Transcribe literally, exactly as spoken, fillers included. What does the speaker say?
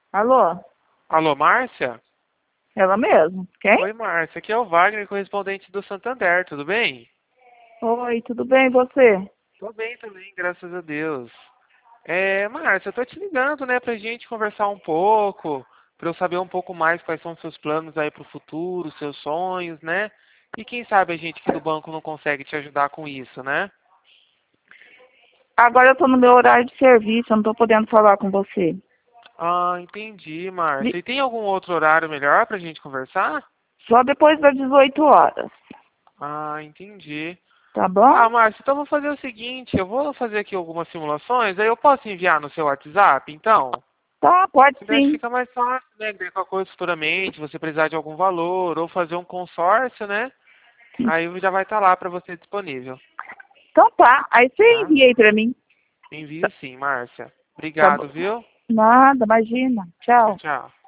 Alô? Alô, Márcia? Ela mesmo? Quem? Oi, Márcia. Aqui é o Wagner, correspondente do Santander. Tudo bem? Oi, tudo bem, e você? Tô bem também, graças a Deus. É, Márcia, eu tô te ligando, né, pra gente conversar um pouco, pra eu saber um pouco mais quais são os seus planos aí pro futuro, seus sonhos, né? E quem sabe a gente aqui do banco não consegue te ajudar com isso, né? Agora eu tô no meu horário de serviço, eu não tô podendo falar com você. Ah, entendi, Márcia. Vi- E tem algum outro horário melhor pra gente conversar? Só depois das dezoito horas, Ah, entendi. tá bom? Ah, Márcio, então vou fazer o seguinte, eu vou fazer aqui algumas simulações, aí eu posso enviar no seu WhatsApp, então? Tá, pode Que daí sim. fica mais fácil, né? Daí qualquer coisa futuramente, você precisar de algum valor, ou fazer um consórcio, né? Aí já vai estar lá para você disponível, Então tá, aí você tá? envia aí pra mim. Envio sim, Márcia. Tá bom. Obrigado, viu? Nada, imagina. Tchau, Tchau. tchau.